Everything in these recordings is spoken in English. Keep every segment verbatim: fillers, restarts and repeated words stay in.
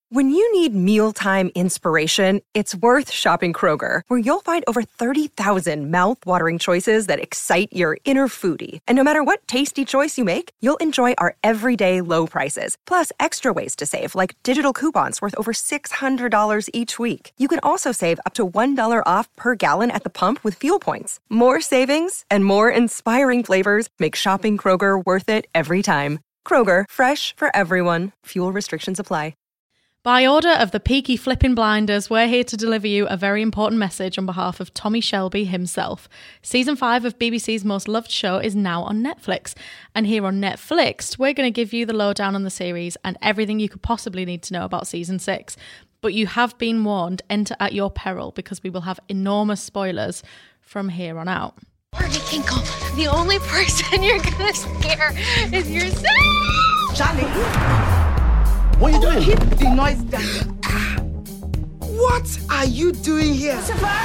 When you need mealtime inspiration, it's worth shopping Kroger, where you'll find over thirty thousand mouth-watering choices that excite your inner foodie. And no matter what tasty choice you make, you'll enjoy our everyday low prices, plus extra ways to save, like digital coupons worth over six hundred dollars each week. You can also save up to one dollar off per gallon at the pump with fuel points. More savings and more inspiring flavors make shopping Kroger worth it every time. Kroger, fresh for everyone. Fuel restrictions apply. By order of the Peaky Flipping Blinders, we're here to deliver you a very important message on behalf of Tommy Shelby himself. Season five of B B C's most loved show is now on Netflix. And here on Netflix, we're going to give you the lowdown on the series and everything you could possibly need to know about season six. But you have been warned, enter at your peril, because we will have enormous spoilers from here on out. Barney Kinkle, the only person you're going to scare is yourself! Charlie! What are you doing? Keep the noise down. What are you doing here?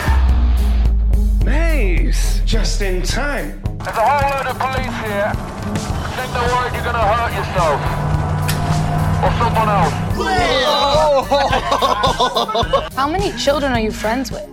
Mace! Just in time. There's a whole load of police here. Send the word you're gonna hurt yourself. Or someone else. How many children are you friends with?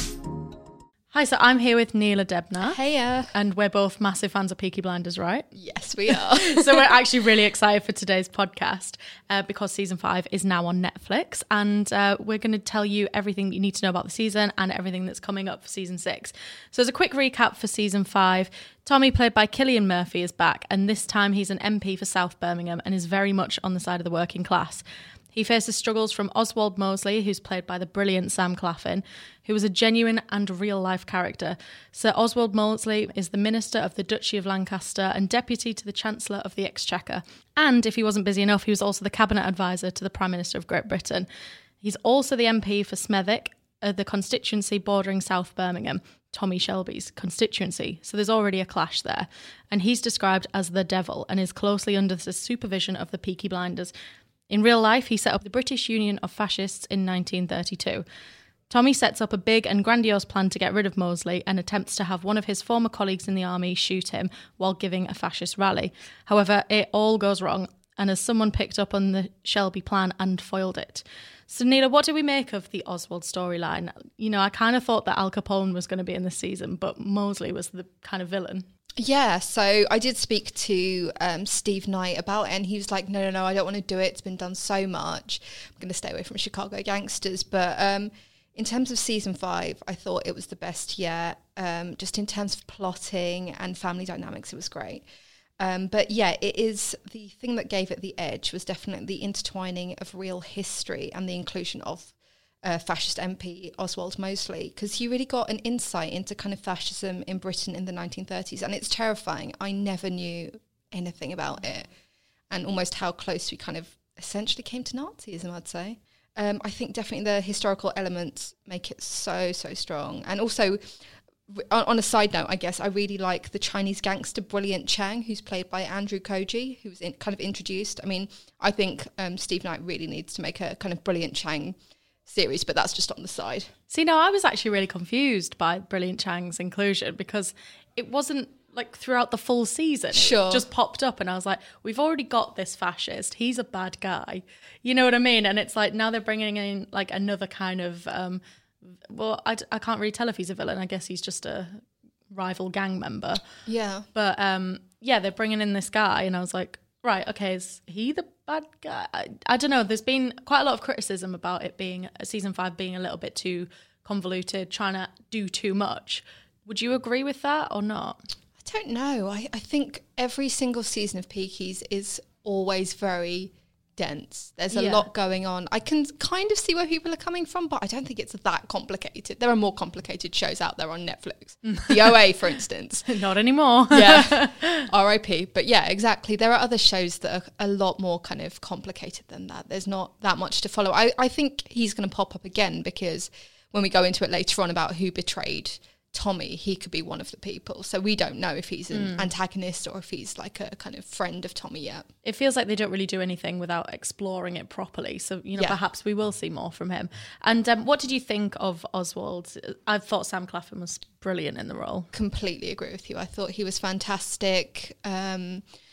Hi, so I'm here with Neela Debna. Heya. And we're both massive fans of Peaky Blinders, right? Yes, we are. So we're actually really excited for today's podcast uh, because season five is now on Netflix, and uh, we're going to tell you everything you need to know about the season and everything that's coming up for season six. So as a quick recap for season five, Tommy, played by Cillian Murphy, is back, and this time he's an M P for South Birmingham and is very much on the side of the working class. He faces struggles from Oswald Mosley, who's played by the brilliant Sam Claflin, who was a genuine and real-life character. Sir Oswald Mosley is the Minister of the Duchy of Lancaster and Deputy to the Chancellor of the Exchequer. And if he wasn't busy enough, he was also the Cabinet Advisor to the Prime Minister of Great Britain. He's also the M P for Smethwick, uh, the constituency bordering South Birmingham, Tommy Shelby's constituency. So there's already a clash there. And he's described as the devil and is closely under the supervision of the Peaky Blinders. In real life, he set up the British Union of Fascists in nineteen thirty-two. Tommy sets up a big and grandiose plan to get rid of Mosley and attempts to have one of his former colleagues in the army shoot him while giving a fascist rally. However, it all goes wrong, and as someone picked up on the Shelby plan and foiled it. So, Neela, what do we make of the Oswald storyline? You know, I kind of thought that Al Capone was going to be in this season, but Mosley was the kind of villain. Yeah, so I did speak to um, Steve Knight about it, and he was like, no, no, no, I don't want to do it. It's been done so much. I'm going to stay away from Chicago gangsters. But um, in terms of season five, I thought it was the best yet. Um, just in terms of plotting and family dynamics, it was great. Um, but yeah, it is the thing that gave it the edge was definitely the intertwining of real history and the inclusion of Uh, fascist M P Oswald Mosley, because he really got an insight into kind of fascism in Britain in the nineteen thirties, and it's terrifying. I never knew anything about it, and almost how close we kind of essentially came to Nazism, I'd say. Um, I think definitely the historical elements make it so, so strong. And also, on, on a side note, I guess, I really like the Chinese gangster Brilliant Chang, who's played by Andrew Koji, who was in, kind of introduced. I mean, I think um, Steve Knight really needs to make a kind of Brilliant Chang series, but that's just on the side. See, no, I was actually really confused by Brilliant Chang's inclusion because it wasn't like throughout the full season. Sure. It just popped up and I was like, we've already got this fascist. He's a bad guy. You know what I mean? And it's like now they're bringing in like another kind of, um, well, I, I can't really tell if he's a villain. I guess he's just a rival gang member. Yeah. But um, yeah, they're bringing in this guy and I was like, right, okay, is he the bad guy? I, I don't know. There's been quite a lot of criticism about it being, season five being a little bit too convoluted, trying to do too much. Would you agree with that or not? I don't know. I, I think every single season of Peaky's is always very dense. There's a Yeah. lot going on. I can kind of see where people are coming from, but I don't think it's that complicated. There are more complicated shows out there on Netflix. The O A, for instance. Not anymore. Yeah. R I P. But yeah, exactly. There are other shows that are a lot more kind of complicated than that. There's not that much to follow. I, I think he's going to pop up again because when we go into it later on about who betrayed Tommy, he could be one of the people. So we don't know if he's an mm. antagonist or if he's like a kind of friend of Tommy yet. It feels like they don't really do anything without exploring it properly. So, you know, yeah. perhaps we will see more from him. And um, what did you think of Oswald? I thought Sam Claflin was brilliant in the role. Completely agree with you. I thought he was fantastic. Um,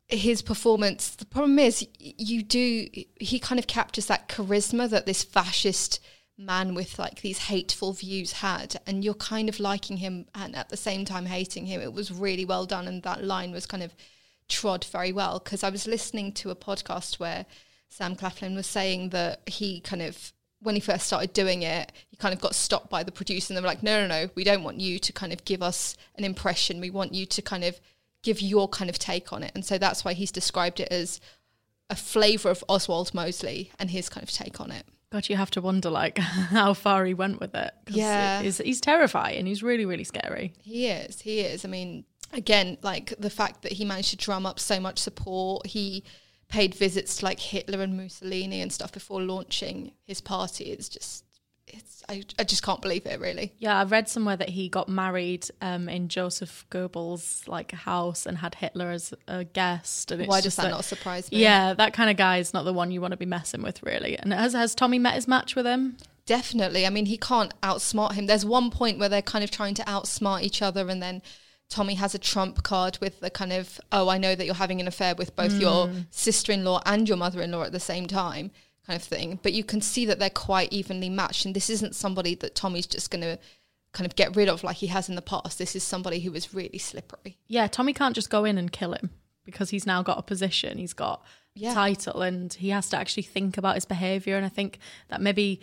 his performance, the problem is you do, he kind of captures that charisma that this fascist man with like these hateful views had, and you're kind of liking him and at the same time hating him. It was really well done, and that line was kind of trod very well, because I was listening to a podcast where Sam Claflin was saying that he kind of, when he first started doing it, he kind of got stopped by the producer, and they were like, no, no, no, we don't want you to kind of give us an impression. We want you to kind of give your kind of take on it. And so that's why he's described it as a flavour of Oswald Mosley and his kind of take on it. God, you have to wonder like how far he went with it. Yeah. It is, he's terrifying. He's really, really scary. He is, he is. I mean, again, like the fact that he managed to drum up so much support, he paid visits to like Hitler and Mussolini and stuff before launching his party. It's just, it's I, I just can't believe it, really. Yeah, I read somewhere that he got married um, in Joseph Goebbels' like house and had Hitler as a guest. And it's Why does just that like, not surprise me? Yeah, that kind of guy is not the one you want to be messing with, really. And has has Tommy met his match with him? Definitely. I mean, he can't outsmart him. There's one point where they're kind of trying to outsmart each other, and then Tommy has a trump card with the kind of, oh, I know that you're having an affair with both mm. your sister-in-law and your mother-in-law at the same time, kind of thing. But you can see that they're quite evenly matched, and this isn't somebody that Tommy's just going to kind of get rid of like he has in the past. This is somebody who is really slippery. Yeah, Tommy can't just go in and kill him because he's now got a position, he's got yeah. a title, and he has to actually think about his behaviour. And I think that maybe,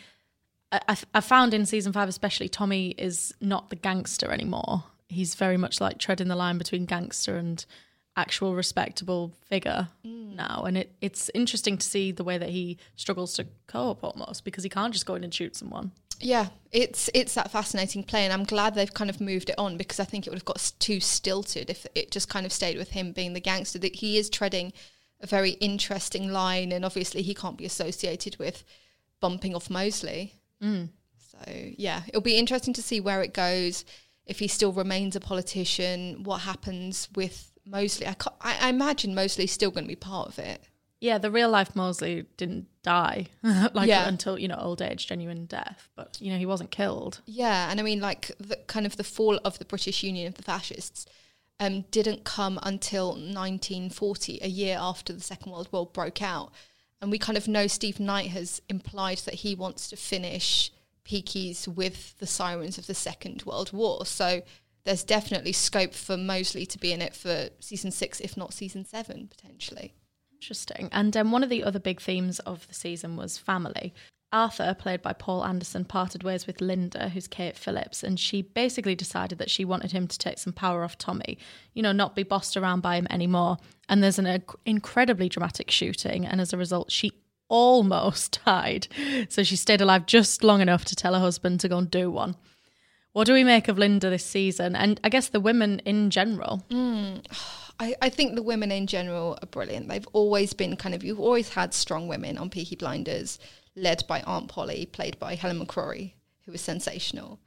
I, I found in season five especially, Tommy is not the gangster anymore. He's very much like treading the line between gangster and actual respectable figure mm. now. And it, it's interesting to see the way that he struggles to cope almost, because he can't just go in and shoot someone. Yeah, it's it's that fascinating play, and I'm glad they've kind of moved it on, because I think it would have got too stilted if it just kind of stayed with him being the gangster. That he is treading a very interesting line, and obviously he can't be associated with bumping off Mosley. Mm. So, yeah, it'll be interesting to see where it goes. If he still remains a politician, what happens with Mosley? I, can't, I, I imagine Mosley's still going to be part of it. Yeah, the real life Mosley didn't die like yeah. until, you know, old age, genuine death. But, you know, he wasn't killed. Yeah, and I mean, like, the kind of the fall of the British Union of the Fascists um, didn't come until nineteen forty, a year after the Second World War broke out. And we kind of know Steve Knight has implied that he wants to finish Peakeys with the sirens of the Second World War. So there's definitely scope for Mosley to be in it for season six, if not season seven, potentially. Interesting. And um, one of the other big themes of the season was family. Arthur, played by Paul Anderson, parted ways with Linda, who's Kate Phillips, and she basically decided that she wanted him to take some power off Tommy, you know, not be bossed around by him anymore. And there's an uh, incredibly dramatic shooting, and as a result, she almost died. So she stayed alive just long enough to tell her husband to go and do one. What do we make of Linda this season? And I guess the women in general. Mm. I, I think the women in general are brilliant. They've always been kind of, you've always had strong women on Peaky Blinders, led by Aunt Polly, played by Helen McCrory, who was sensational.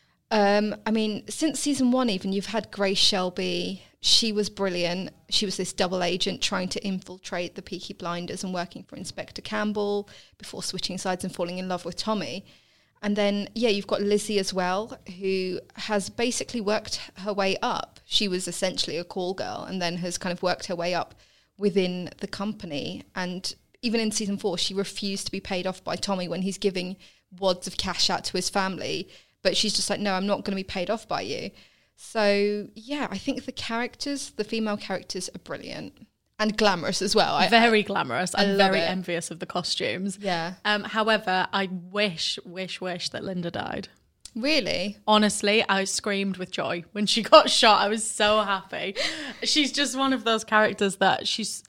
Um, I mean, since season one even, you've had Grace Shelby. She was brilliant. She was this double agent trying to infiltrate the Peaky Blinders and working for Inspector Campbell before switching sides and falling in love with Tommy. And then, yeah, you've got Lizzie as well, who has basically worked her way up. She was essentially a call girl and then has kind of worked her way up within the company. And even in season four, she refused to be paid off by Tommy when he's giving wads of cash out to his family. But she's just like, no, I'm not going to be paid off by you. So, yeah, I think the characters, the female characters are brilliant. And glamorous as well. Very I, glamorous. I I'm very it. envious of the costumes. Yeah. Um, however, I wish, wish, wish that Linda died. Really? Honestly, I screamed with joy when she got shot. I was so happy. She's just one of those characters that she's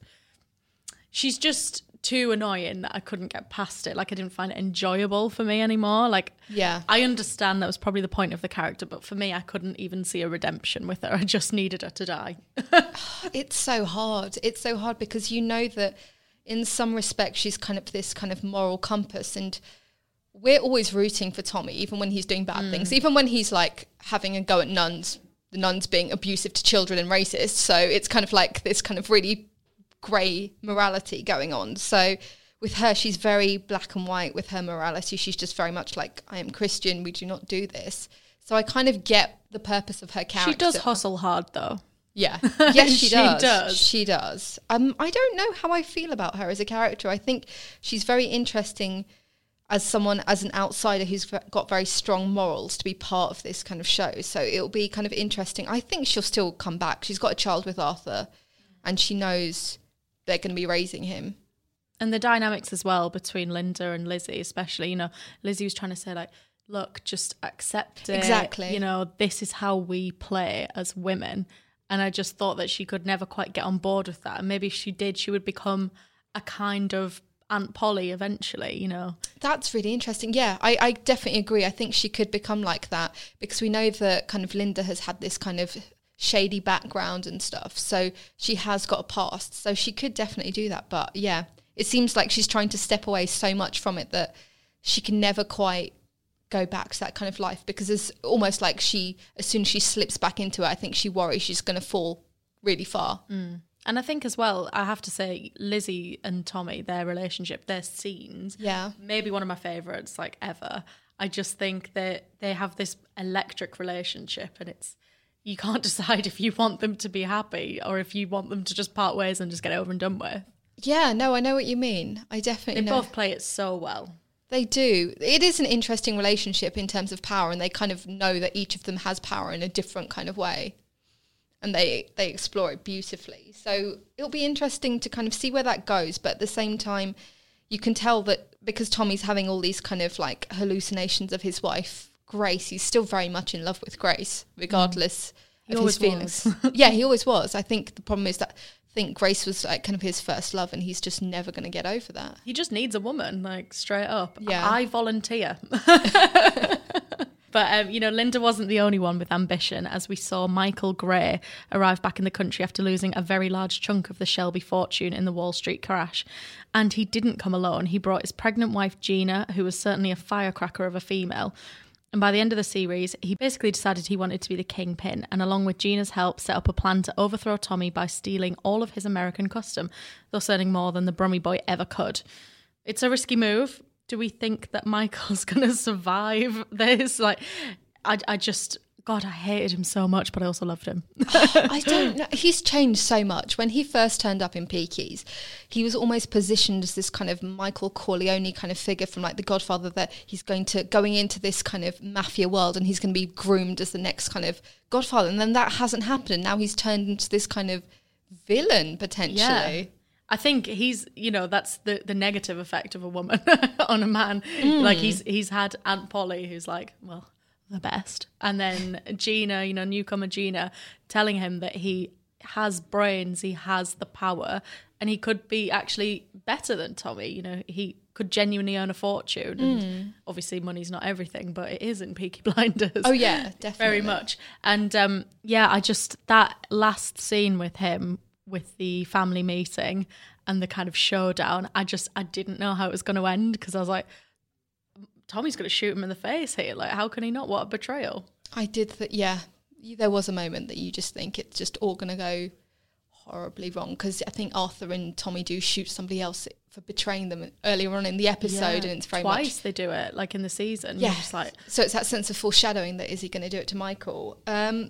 she's just too annoying that I couldn't get past it. Like, I didn't find it enjoyable for me anymore. Like, yeah, I understand that was probably the point of the character, but for me, I couldn't even see a redemption with her. I just needed her to die. It's so hard. It's so hard because you know that in some respects she's kind of this kind of moral compass, and we're always rooting for Tommy, even when he's doing bad mm. things, even when he's like having a go at nuns, the nuns being abusive to children and racist. So it's kind of like this kind of really grey morality going on. So with her, she's very black and white with her morality. She's just very much like, I am Christian, we do not do this. So I kind of get the purpose of her character. She does hustle hard though. Yeah. Yes, she, She does. does. She does. Um, I don't know how I feel about her as a character. I think she's very interesting as someone, as an outsider who's v- got very strong morals to be part of this kind of show. So it'll be kind of interesting. I think she'll still come back. She's got a child with Arthur and she knows they're going to be raising him. And the dynamics as well between Linda and Lizzie, especially, you know, Lizzie was trying to say like, look, just accept it. Exactly. You know, this is how we play as women. And I just thought that she could never quite get on board with that. And maybe if she did, she would become a kind of Aunt Polly eventually, you know. That's really interesting. Yeah, I, I definitely agree. I think she could become like that because we know that kind of Linda has had this kind of shady background and stuff. So she has got a past. So she could definitely do that. But yeah, it seems like she's trying to step away so much from it that she can never quite go back to that kind of life because it's almost like she, as soon as she slips back into it, I think she worries she's going to fall really far. Mm. And I think as well, I have to say, Lizzie and Tommy, their relationship, their scenes, yeah, maybe one of my favourites like ever. I just think that they have this electric relationship and it's, you can't decide if you want them to be happy or if you want them to just part ways and just get it over and done with. Yeah, no, I know what you mean. I definitely They know. both play it so well. They do. It is an interesting relationship in terms of power, and they kind of know that each of them has power in a different kind of way. And they, they explore it beautifully. So it'll be interesting to kind of see where that goes. But at the same time, you can tell that because Tommy's having all these kind of like hallucinations of his wife, Grace, he's still very much in love with Grace, regardless He of always his feelings. was. Yeah, he always was. I think the problem is that I think Grace was like kind of his first love and he's just never going to get over that. He just needs a woman, like straight up. Yeah. I volunteer. But, um, you know, Linda wasn't the only one with ambition, as we saw Michael Gray arrive back in the country after losing a very large chunk of the Shelby fortune in the Wall Street crash. And he didn't come alone. He brought his pregnant wife, Gina, who was certainly a firecracker of a female. And by the end of the series, he basically decided he wanted to be the kingpin and along with Gina's help set up a plan to overthrow Tommy by stealing all of his American custom, thus earning more than the Brummy boy ever could. It's a risky move. Do we think that Michael's going to survive this? Like, I, I just, God, I hated him so much, but I also loved him. I don't know. He's changed so much. When he first turned up in Peaky's, he was almost positioned as this kind of Michael Corleone kind of figure from like The Godfather, that he's going to, going into this kind of mafia world and he's going to be groomed as the next kind of Godfather. And then that hasn't happened. And now he's turned into this kind of villain, potentially. Yeah. I think he's, you know, that's the, the negative effect of a woman on a man. Mm. Like he's he's had Aunt Polly, who's like, well, the best. And then Gina, you know, newcomer Gina, telling him that he has brains, he has the power, and he could be actually better than Tommy. You know, he could genuinely earn a fortune. And mm. obviously money's not everything, but it is in Peaky Blinders. Oh, yeah, definitely. Very much. And um, yeah, I just, that last scene with him, with the family meeting and the kind of showdown, I just, I didn't know how it was going to end because I was like, Tommy's going to shoot him in the face here. Like, how can he not? What a betrayal. I did that, yeah. There was a moment that you just think it's just all going to go horribly wrong because I think Arthur and Tommy do shoot somebody else for betraying them earlier on in the episode, yeah, and it's very twice much... they do it, like in the season. Yeah, just like... so it's that sense of foreshadowing that is he going to do it to Michael? Um,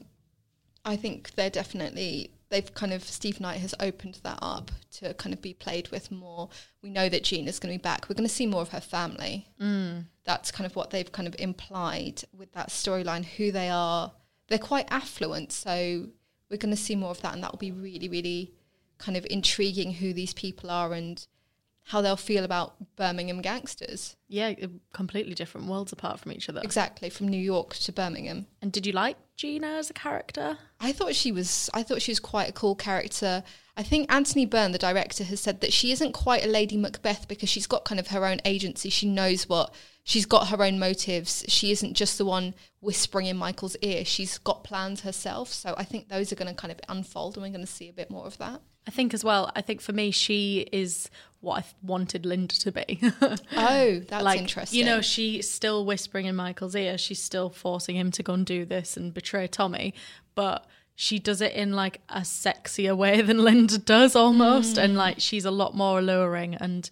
I think they're definitely... They've kind of, Steve Knight has opened that up to kind of be played with more. We know that Gina's going to be back. We're going to see more of her family. Mm. That's kind of what they've kind of implied with that storyline, who they are. They're quite affluent, so we're going to see more of that, and that will be really, really kind of intriguing who these people are and how they'll feel about Birmingham gangsters. Yeah, completely different worlds apart from each other. Exactly, from New York to Birmingham. And did you like Gina as a character? I thought she was I thought she was quite a cool character. I think Anthony Byrne, the director, has said that she isn't quite a Lady Macbeth because she's got kind of her own agency. She knows what, she's got her own motives. She isn't just the one whispering in Michael's ear. She's got plans herself. So I think those are going to kind of unfold and we're going to see a bit more of that. I think as well, I think for me, she is what I wanted Linda to be. Oh, that's like, interesting. You know, she's still whispering in Michael's ear. She's still forcing him to go and do this and betray Tommy. But she does it in like a sexier way than Linda does almost. Mm. And like, she's a lot more alluring. And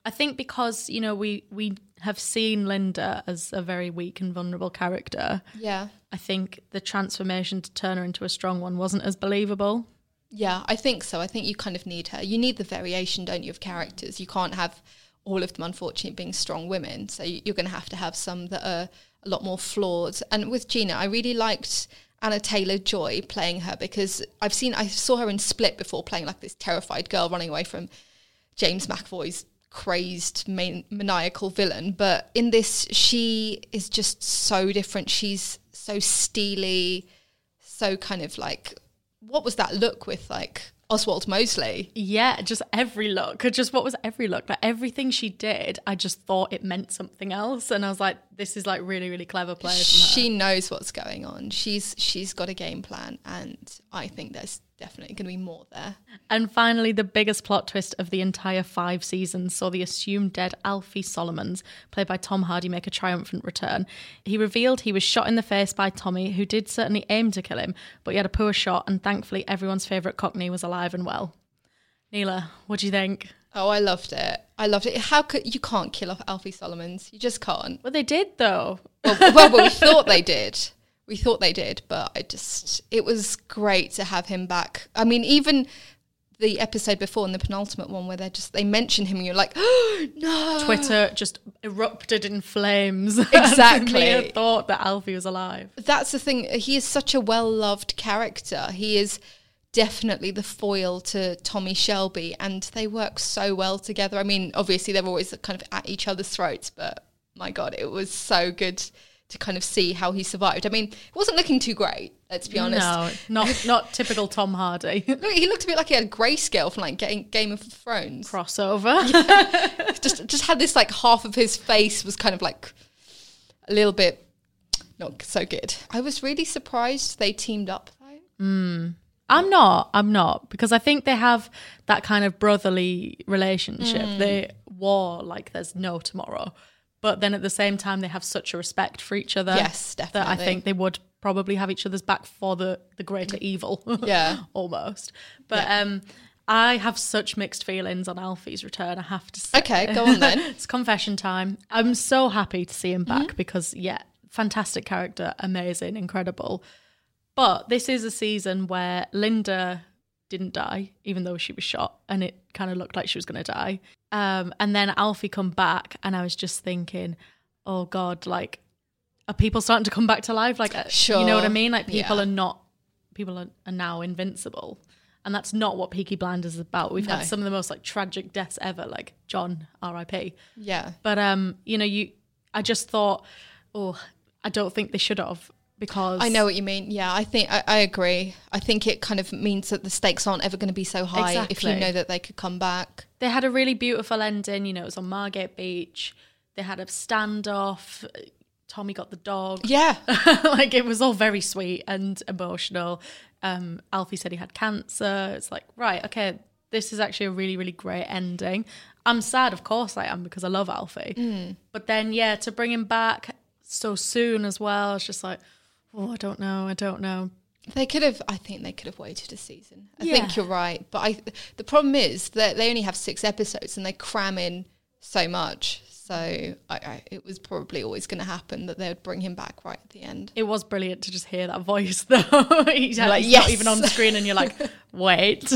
I think because, you know, we, we have seen Linda as a very weak and vulnerable character. Yeah. I think the transformation to turn her into a strong one wasn't as believable. Yeah, I think so. I think you kind of need her. You need the variation, don't you, of characters. You can't have all of them, unfortunately, being strong women. So you're going to have to have some that are a lot more flawed. And with Gina, I really liked Anna Taylor-Joy playing her, because I've seen, I saw her in Split before, playing like this terrified girl running away from James McAvoy's crazed man- maniacal villain. But in this, she is just so different. She's so steely, so kind of like, what was that look with like Oswald Mosley? Yeah, just every look. Just what was every look? Like everything she did, I just thought it meant something else. And I was like, this is like really, really clever play from her. She knows what's going on. She's she's got a game plan, and I think there's definitely going to be more there. And finally, the biggest plot twist of the entire five seasons saw the assumed dead Alfie Solomons, played by Tom Hardy, make a triumphant return. He revealed he was shot in the face by Tommy, who did certainly aim to kill him, but he had a poor shot, and thankfully everyone's favourite Cockney was alive and well. Neela, what do you think? Oh, I loved it. I loved it. How could you can't kill off Alfie Solomons? You just can't. Well, they did, though. Well, well, well we thought they did. We thought they did, but I just, it was great to have him back. I mean, even the episode before, in the penultimate one, where they just, they mention him and you're like, oh, no. Twitter just erupted in flames. Exactly. Mia thought that Alfie was alive. That's the thing. He is such a well-loved character. He is definitely the foil to Tommy Shelby, and they work so well together. I mean, obviously they're always kind of at each other's throats, but my God, it was so good to kind of see how he survived. I mean, it wasn't looking too great, let's be honest. No, not not typical Tom Hardy. Look, he looked a bit like he had grayscale from like Game, Game of Thrones. Crossover. Yeah. just just had this like half of his face was kind of like a little bit not so good. I was really surprised they teamed up though. Mm. I'm not, I'm not, because I think they have that kind of brotherly relationship. Mm. They war like there's no tomorrow. But then at the same time, they have such a respect for each other. Yes, definitely. That I think they would probably have each other's back for the, the greater evil. Yeah. Almost. But yeah. um, I have such mixed feelings on Alfie's return, I have to say. Okay, go on then. It's confession time. I'm so happy to see him back mm-hmm. because, yeah, fantastic character, amazing, incredible. But this is a season where Linda didn't die, even though she was shot, and it kind of looked like she was going to die. Um, and then Alfie come back, and I was just thinking, oh God, like, are people starting to come back to life? Like, sure. You know what I mean? Like, people yeah. are not, people are, are now invincible. And that's not what Peaky Blinders is about. We've no. had some of the most, like, tragic deaths ever, like John, R I P. Yeah. But, um, you know, you, I just thought, oh, I don't think they should have. Because I know what you mean. Yeah, I think I, I agree. I think it kind of means that the stakes aren't ever going to be so high exactly. if you know that they could come back. They had a really beautiful ending. You know, it was on Margate Beach. They had a standoff. Tommy got the dog. Yeah. Like, it was all very sweet and emotional. Um, Alfie said he had cancer. It's like, right, okay, this is actually a really, really great ending. I'm sad, of course I am, because I love Alfie. Mm. But then, yeah, to bring him back so soon as well, it's just like, oh, I don't know, I don't know. They could have, I think they could have waited a season. I yeah. think you're right. But I, the problem is that they only have six episodes and they cram in so much. So I, I, it was probably always going to happen that they would bring him back right at the end. It was brilliant to just hear that voice, though. He's like, he's yes! not even on the screen and you're like, wait.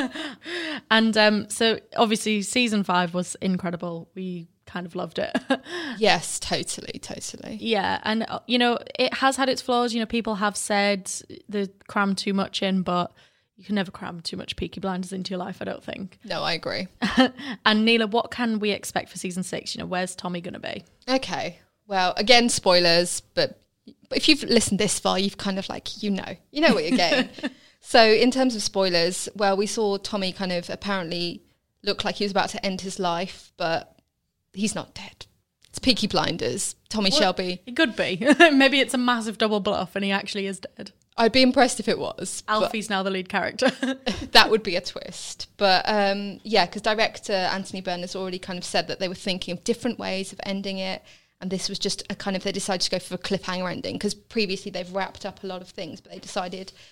And um, so obviously season five was incredible. We kind of loved it. Yes, totally, totally. Yeah, and uh, you know, it has had its flaws. You know, people have said they crammed too much in, but you can never cram too much Peaky Blinders into your life, I don't think. No, I agree. And Neela, what can we expect for season six? You know, where's Tommy going to be? Okay, well, again, spoilers, but if you've listened this far, you've kind of like, you know, you know what you're getting. So in terms of spoilers, well, we saw Tommy kind of apparently look like he was about to end his life, but he's not dead. It's Peaky Blinders. Tommy well, Shelby. It could be. Maybe it's a massive double bluff and he actually is dead. I'd be impressed if it was. Alfie's now the lead character. That would be a twist. But um, yeah, because director Anthony Byrne has already kind of said that they were thinking of different ways of ending it. And this was just a kind of, they decided to go for a cliffhanger ending because previously they've wrapped up a lot of things, but they decided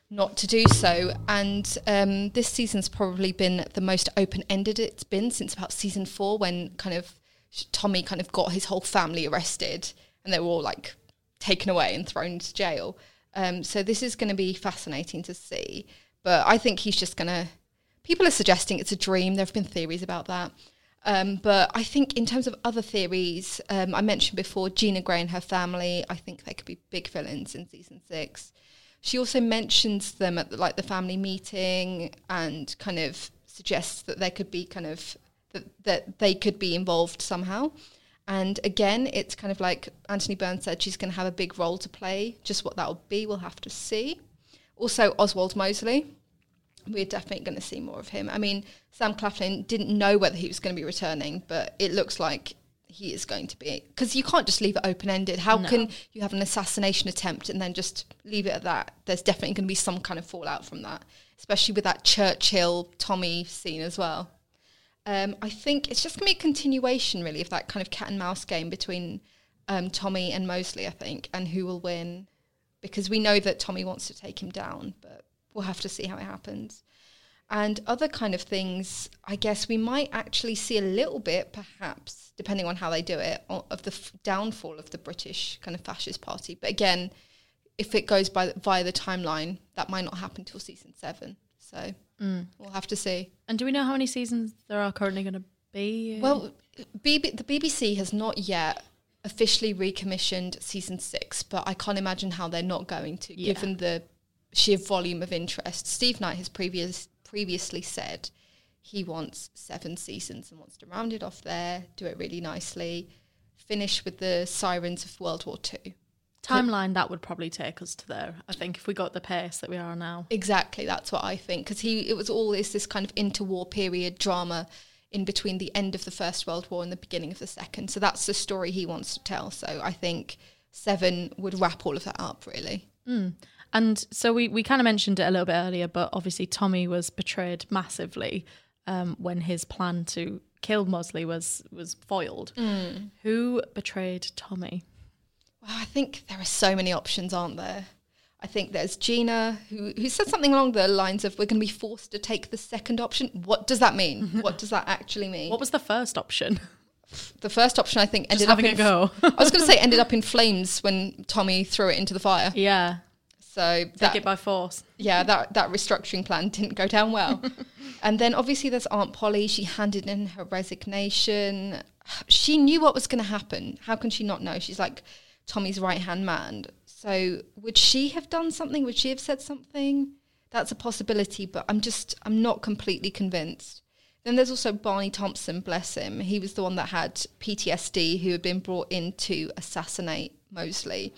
not to do so. And um, this season's probably been the most open-ended it's been since about season four, when kind of Tommy kind of got his whole family arrested and they were all like taken away and thrown into jail. Um, so this is going to be fascinating to see. But I think he's just going to... People are suggesting it's a dream. There have been theories about that. Um, but I think in terms of other theories, um, I mentioned before Gina Gray and her family, I think they could be big villains in season six. She also mentions them at the, like the family meeting and kind of suggests that there could be kind of... That, that they could be involved somehow. And again, it's kind of like Anthony Byrne said, she's going to have a big role to play. Just what that will be, we'll have to see. Also, Oswald Mosley. We're definitely going to see more of him. I mean, Sam Claflin didn't know whether he was going to be returning, but it looks like he is going to be. Because you can't just leave it open-ended. How no. can you have an assassination attempt and then just leave it at that? There's definitely going to be some kind of fallout from that, especially with that Churchill-Tommy scene as well. Um, I think it's just going to be a continuation, really, of that kind of cat and mouse game between um, Tommy and Mosley, I think, and who will win. Because we know that Tommy wants to take him down, but we'll have to see how it happens. And other kind of things, I guess we might actually see a little bit, perhaps, depending on how they do it, of the f- downfall of the British kind of fascist party. But again, if it goes by via the timeline, that might not happen till season seven. So mm. we'll have to see. And do we know how many seasons there are currently going to be? Well, B B, the B B C has not yet officially recommissioned season six, but I can't imagine how they're not going to, yeah. given the sheer volume of interest. Steve Knight has previous, previously said he wants seven seasons and wants to round it off there, do it really nicely, finish with the sirens of World War Two. Timeline, that would probably take us to there, I think, if we got the pace that we are now. Exactly, that's what I think, because he it was always this kind of interwar period drama in between the end of the First World War and the beginning of the Second. So that's the story he wants to tell. So I think seven would wrap all of that up, really. Mm. And so we, we kind of mentioned it a little bit earlier, but obviously Tommy was betrayed massively um, when his plan to kill Mosley was, was foiled. Mm. Who betrayed Tommy? Well, I think there are so many options, aren't there? I think there's Gina, who, who said something along the lines of, we're going to be forced to take the second option. What does that mean? What does that actually mean? What was the first option? The first option, I think, ended Just up having in... a go. I was going to say ended up in flames when Tommy threw it into the fire. Yeah. So Take that, it by force. Yeah, that, that restructuring plan didn't go down well. And then obviously there's Aunt Polly. She handed in her resignation. She knew what was going to happen. How can she not know? She's like Tommy's right-hand man. So would she have done something? Would she have said something? That's a possibility, but I'm just, I'm not completely convinced. Then there's also Barney Thompson, bless him. He was the one that had P T S D, who had been brought in to assassinate Mosley.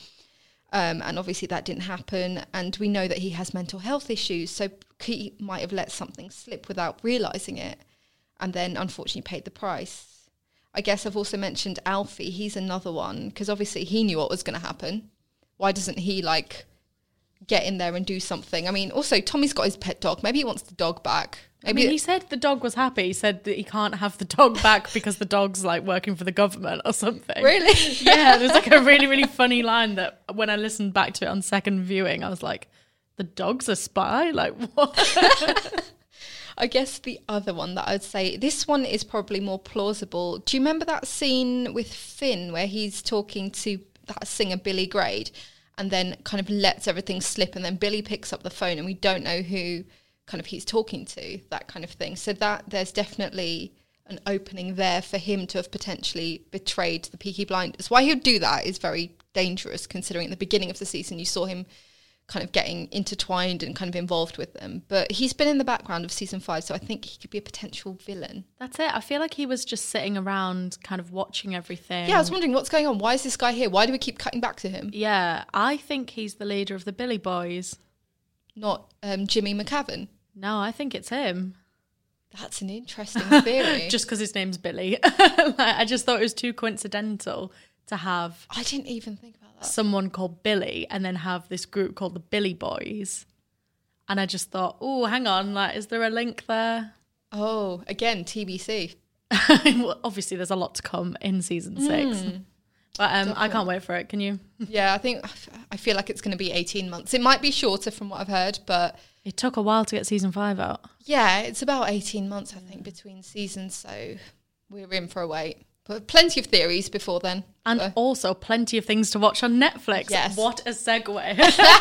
Um, and obviously that didn't happen. And we know that he has mental health issues, so he might have let something slip without realising it, and then unfortunately paid the price. I guess I've also mentioned Alfie. He's another one, because obviously he knew what was going to happen. Why doesn't he, like, get in there and do something? I mean, also, Tommy's got his pet dog. Maybe he wants the dog back. Maybe I mean, he said the dog was happy. He said that he can't have the dog back because the dog's, like, working for the government or something. Really? Yeah, there's, like, a really, really funny line that when I listened back to it on second viewing, I was like, the dog's a spy? Like, what? I guess the other one that I'd say, this one is probably more plausible. Do you remember that scene with Finn where he's talking to that singer Billy Grade and then kind of lets everything slip, and then Billy picks up the phone and we don't know who kind of he's talking to, that kind of thing. So that there's definitely an opening there for him to have potentially betrayed the Peaky Blinders. Why he would do that is very dangerous, considering at the beginning of the season you saw him kind of getting intertwined and kind of involved with them. But he's been in the background of season five, so I think he could be a potential villain. That's it. I feel like he was just sitting around kind of watching everything. Yeah, I was wondering what's going on. Why is this guy here? Why do we keep cutting back to him? Yeah, I think he's the leader of the Billy Boys. Not um, Jimmy McCavan? No, I think it's him. That's an interesting theory. Just because his name's Billy. Like, I just thought it was too coincidental to have... I didn't even think about that. Someone called Billy and then have this group called the Billy Boys. And I just thought, oh, hang on, like, is there a link there? Oh, again, T B C. Well, obviously, there's a lot to come in season six. Mm. But um, I Definitely. can't wait for it. Can you? Yeah, I think I feel like it's going to be eighteen months. It might be shorter from what I've heard, but It took a while to get season five out. yeah, it's about eighteen months, I think, between seasons. So we're in for a wait. But plenty of theories before then. And So- also plenty of things to watch on Netflix. Yes. What a segue.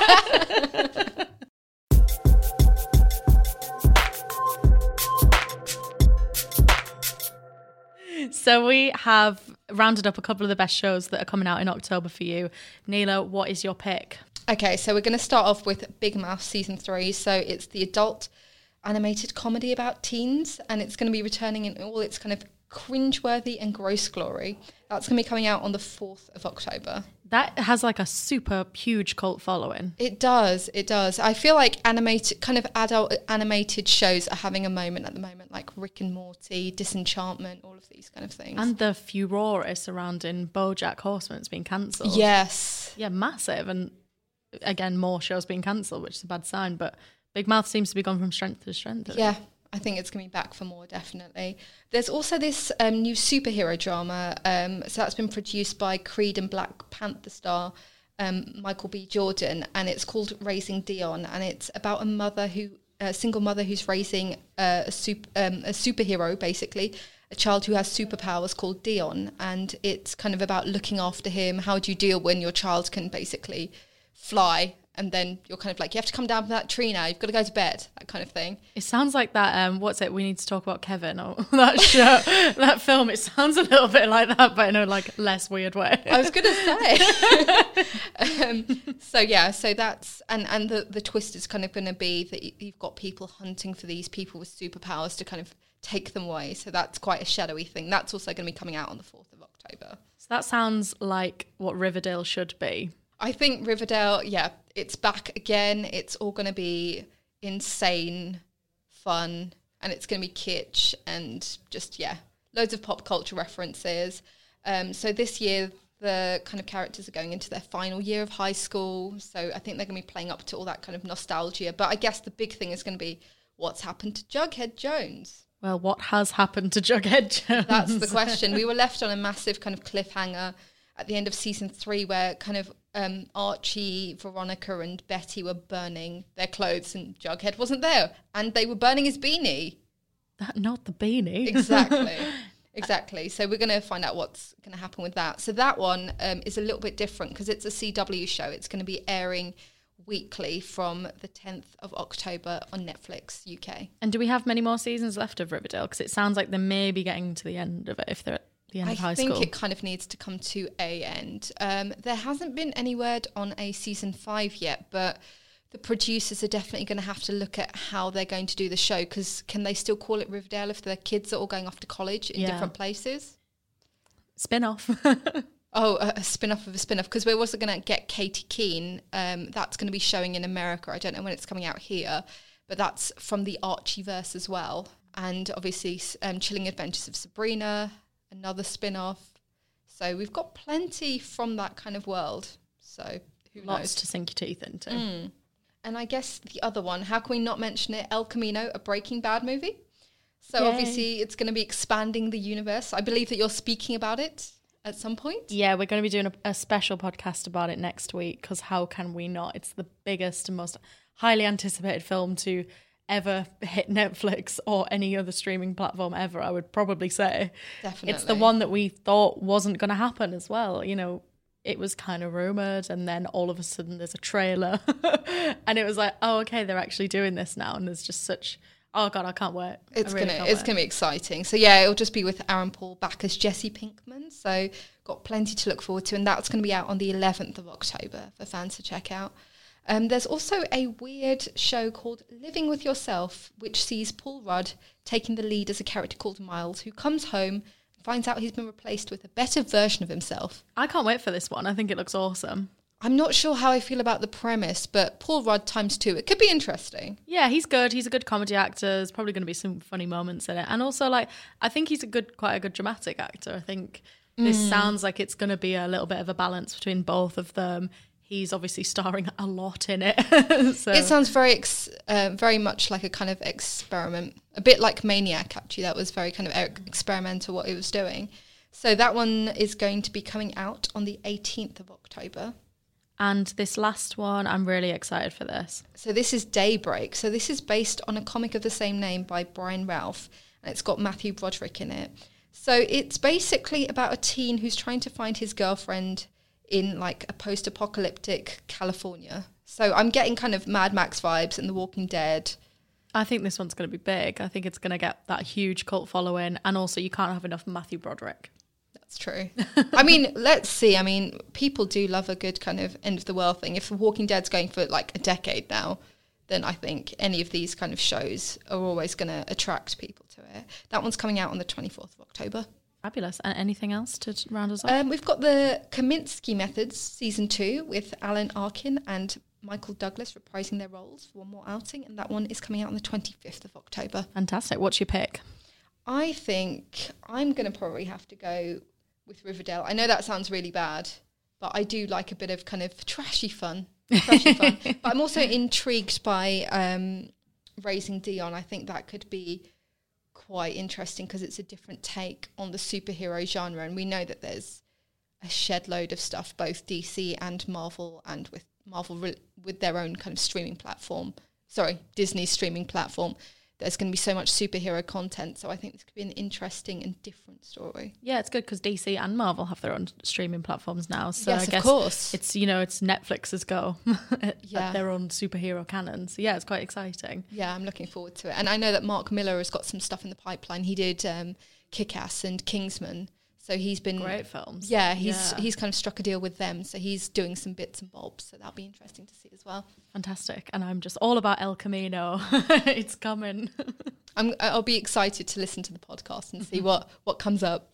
So we have rounded up a couple of the best shows that are coming out in October for you. Neela, what is your pick? Okay, so we're going to start off with Big Mouth season three. So it's the adult animated comedy about teens, and it's going to be returning in all its kind of cringeworthy and gross glory. That's going to be coming out on the fourth of October. That has like a super huge cult following. It does, it does. I feel like animated, kind of adult animated shows are having a moment at the moment, like Rick and Morty, Disenchantment, all of these kind of things. And the furore surrounding BoJack Horseman's been cancelled. Yes. Yeah, massive. And again, more shows being cancelled, which is a bad sign. But Big Mouth seems to be gone from strength to strength. Yeah, I think it's going to be back for more, definitely. There's also this um, new superhero drama. Um, so that's been produced by Creed and Black Panther star um, Michael B. Jordan, and it's called Raising Dion, and it's about a mother who, a single mother who's raising uh, a, super, um, a superhero, basically, a child who has superpowers called Dion, and it's kind of about looking after him. How do you deal when your child can basically fly? And then you're kind of like, you have to come down from that tree now. You've got to go to bed, that kind of thing. It sounds like that, um, what's it, We Need to Talk About Kevin, or that show, that film. It sounds a little bit like that, but in a like less weird way. I was going to say. um, so yeah, so that's, and, and the, the twist is kind of going to be that y- you've got people hunting for these people with superpowers to kind of take them away. So that's quite a shadowy thing. That's also going to be coming out on the fourth of October. So that sounds like what Riverdale should be. I think Riverdale, yeah, it's back again. It's all going to be insane, fun, and it's going to be kitsch and just, yeah, loads of pop culture references. Um, so this year, the kind of characters are going into their final year of high school. So I think they're going to be playing up to all that kind of nostalgia. But I guess the big thing is going to be what's happened to Jughead Jones. Well, what has happened to Jughead Jones? That's the question. We were left on a massive kind of cliffhanger at the end of season three where kind of um, Archie, Veronica and Betty were burning their clothes and Jughead wasn't there. And they were burning his beanie. That, not the beanie. Exactly. Exactly. So we're going to find out what's going to happen with that. So that one um, is a little bit different because it's a C W show. It's going to be airing weekly from the tenth of October on Netflix U K. And do we have many more seasons left of Riverdale? Because it sounds like they may be getting to the end of it if they're at the end I of high think school. it kind of needs to come to a end. Um, there hasn't been any word on a season five yet, but the producers are definitely going to have to look at how they're going to do the show, because can they still call it Riverdale if their kids are all going off to college in Yeah. different places? Spin-off. Oh, a, a spin-off of a spin-off, because we're also going to get Katie Keene. Um, that's going to be showing in America. I don't know when it's coming out here, but that's from the Archieverse as well. And obviously um, Chilling Adventures of Sabrina, another spin-off. So we've got plenty from that kind of world. So who Lots knows? to sink your teeth into. Mm. And I guess the other one, how can we not mention it? El Camino, a Breaking Bad movie. So Yay. obviously it's going to be expanding the universe. I believe that you're speaking about it at some point. Yeah, we're going to be doing a, a special podcast about it next week, because how can we not? It's the biggest and most highly anticipated film to ever hit Netflix or any other streaming platform ever, I would probably say. Definitely. It's the one that we thought wasn't going to happen as well. You know, it was kind of rumoured, and then all of a sudden there's a trailer and it was like, oh, okay, they're actually doing this now. And there's just such... Oh God, I can't wait. It's I really gonna can't it's wait. gonna be exciting. So yeah, it'll just be with Aaron Paul back as Jesse Pinkman. So got plenty to look forward to, and that's gonna be out on the eleventh of October for fans to check out. Um, there's also a weird show called Living with Yourself, which sees Paul Rudd taking the lead as a character called Miles, who comes home and finds out he's been replaced with a better version of himself. I can't wait for this one. I think it looks awesome. I'm not sure how I feel about the premise, but Paul Rudd times two. It could be interesting. Yeah, he's good. He's a good comedy actor. There's probably going to be some funny moments in it. And also, like, I think he's a good, quite a good dramatic actor. I think this Mm. sounds like it's going to be a little bit of a balance between both of them. He's obviously starring a lot in it. so. It sounds very, ex- uh, very much like a kind of experiment, a bit like Maniac. Actually, that was very kind of e- experimental what he was doing. So that one is going to be coming out on the eighteenth of October. And this last one, I'm really excited for this. So this is Daybreak. So this is based on a comic of the same name by Brian Ralph, and it's got Matthew Broderick in it. So it's basically about a teen who's trying to find his girlfriend in like a post-apocalyptic California. So I'm getting kind of Mad Max vibes and The Walking Dead. I think this one's going to be big. I think it's going to get that huge cult following, and also you can't have enough Matthew Broderick. That's true. I mean, let's see. I mean, people do love a good kind of end of the world thing. If The Walking Dead's going for like a decade now, then I think any of these kind of shows are always going to attract people to it. That one's coming out on the twenty-fourth of October. Fabulous. And anything else to round us off? Um, we've got the Kaminsky Methods season two with Alan Arkin and Michael Douglas reprising their roles for one more outing, and that one is coming out on the twenty-fifth of October. Fantastic. What's your pick? I think I'm going to probably have to go with Riverdale. I know that sounds really bad, but I do like a bit of kind of trashy fun. Trashy fun. But I'm also intrigued by um, Raising Dion. I think that could be quite interesting because it's a different take on the superhero genre, and we know that there's a shed load of stuff, both D C and Marvel, and with Marvel re- with their own kind of streaming platform. Sorry, Disney's streaming platform. There's going to be so much superhero content, so I think this could be an interesting and different story. Yeah, it's good because D C and Marvel have their own streaming platforms now. So yes, I guess of course. It's, you know, it's Netflix's go at, yeah. at their own superhero canon. So yeah, it's quite exciting. Yeah, I'm looking forward to it. And I know that Mark Miller has got some stuff in the pipeline. He did um, Kick-Ass and Kingsman. So he's been... Great films. Yeah, he's yeah. he's kind of struck a deal with them. So he's doing some bits and bobs. So that'll be interesting to see as well. Fantastic. And I'm just all about El Camino. It's coming. I'm, I'll be excited to listen to the podcast and see what, what comes up.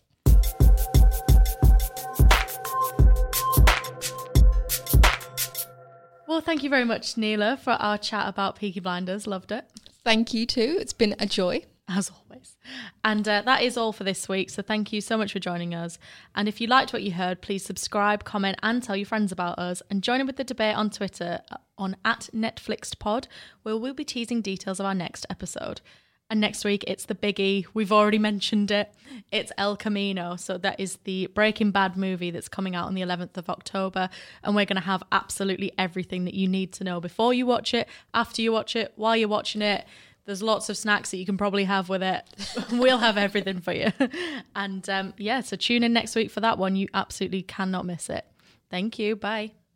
Well, thank you very much, Neela, for our chat about Peaky Blinders. Loved it. Thank you too. It's been a joy. As always. And uh, that is all for this week. So thank you so much for joining us. And if you liked what you heard, please subscribe, comment, and tell your friends about us. And join in with the debate on Twitter on at NetflixedPod, where we'll be teasing details of our next episode. And next week, it's the biggie. We've already mentioned it. It's El Camino. So that is the Breaking Bad movie that's coming out on the eleventh of October. And we're going to have absolutely everything that you need to know before you watch it, after you watch it, while you're watching it. There's lots of snacks that you can probably have with it. We'll have everything for you. And um, yeah, so tune in next week for that one. You absolutely cannot miss it. Thank you. Bye.